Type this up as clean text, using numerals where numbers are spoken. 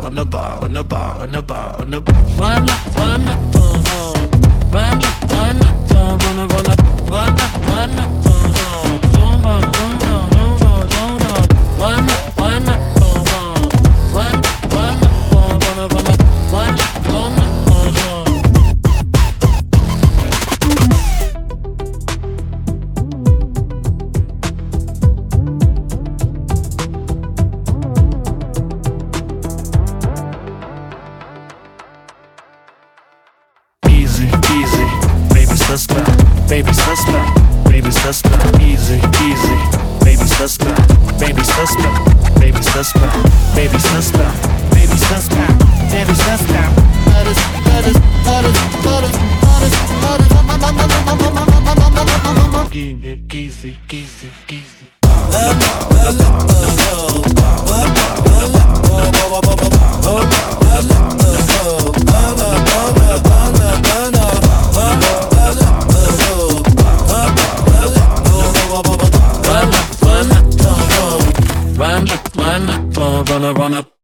on the bar, on the bar, on the bar, on the bar. Run up, run up, run up, run up, run up, run up, run up, run up, baby suspect, baby suspect, easy, easy, baby suspect, baby suspect, baby suspect, baby suspect, baby suspect, baby suspect, others, others, others, others, others, others, easy, easy, easy. Run up, run up, run up.